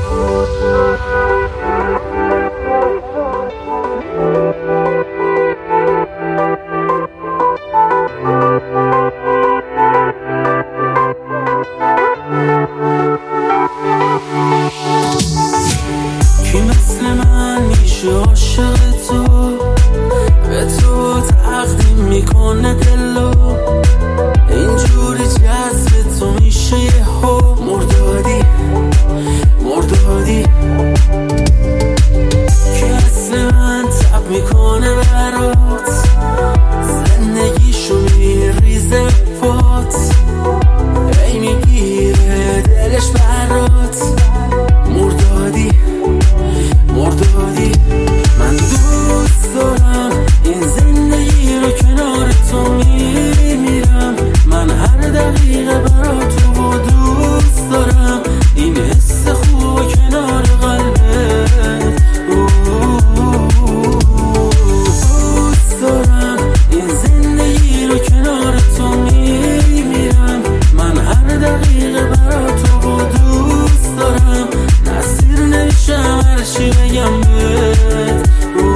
کی مثل من میشه عاشق تو، به تو تقدیم میکنه دلو، اینجوری جذب تو میشه یهو مردادی مردادی. کی مثل من تب میکنه برات، زندگیشو میریزه پات، ای میگیره دلش برات مردادی مردادی. من دوست دارم این زندگی رو کنار تو میمیرم، من هر دقیقه برا تو دوست دارم این حس خوب کنار قلبت. دوست دارم این زندگی رو کنار تو میمیرم، من هر دقیقه برا تو دوست دارم، نصیر نمیشم هرچی بگم بهت.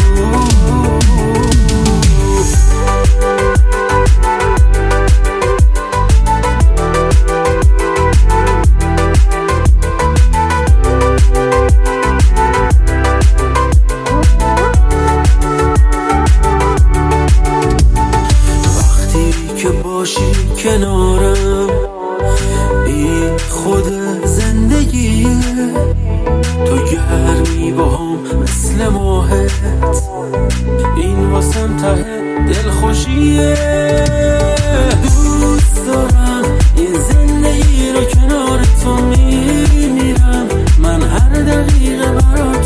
وقتی که باشی کنارم این خود زندگیه، تو گرمی با هم مثل ماهت، این واسم ته دلخوشیه. دوست دارم این زندگی رو کنار تو میمیرم، من هر دقیقه برات